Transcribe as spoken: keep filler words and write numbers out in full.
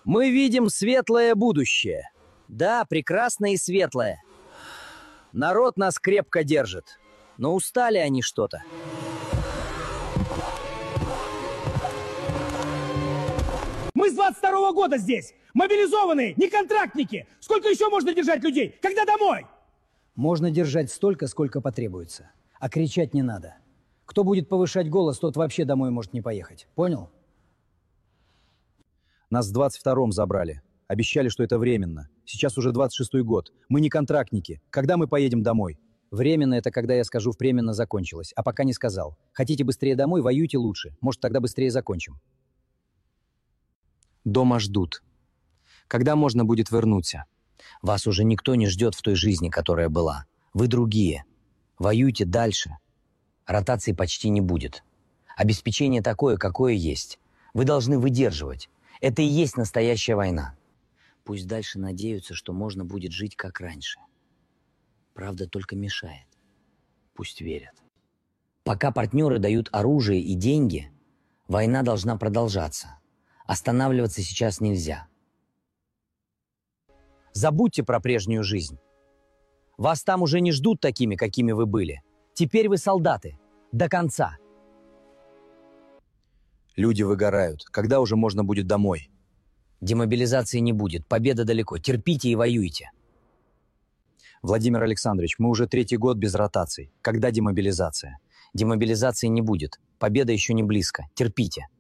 Мы видим светлое будущее. Да, прекрасное и светлое. Народ нас крепко держит. Но устали они что-то. Мы с двадцать второго года здесь. Мобилизованные, не контрактники. Сколько еще можно держать людей? Когда домой? Можно держать столько, сколько потребуется. А кричать не надо. Кто будет повышать голос, тот вообще домой может не поехать. Понял? Нас в двадцать втором забрали. Обещали, что это временно. Сейчас уже двадцать шестой год. Мы не контрактники. Когда мы поедем домой? Временно — это когда я скажу «временно закончилось», а пока не сказал. Хотите быстрее домой, воюйте лучше. Может, тогда быстрее закончим. Дома ждут. Когда можно будет вернуться? Вас уже никто не ждет в той жизни, которая была. Вы другие. Воюйте дальше. Ротации почти не будет. Обеспечение такое, какое есть. Вы должны выдерживать. Это и есть настоящая война. Пусть дальше надеются, что можно будет жить как раньше. Правда только мешает. Пусть верят. Пока партнеры дают оружие и деньги, война должна продолжаться. Останавливаться сейчас нельзя. Забудьте про прежнюю жизнь. Вас там уже не ждут такими, какими вы были. Теперь вы солдаты. До конца. Люди выгорают. Когда уже можно будет домой? Демобилизации не будет. Победа далеко. Терпите и воюйте. Владимир Александрович, мы уже третий год без ротаций. Когда демобилизация? Демобилизации не будет. Победа еще не близко. Терпите.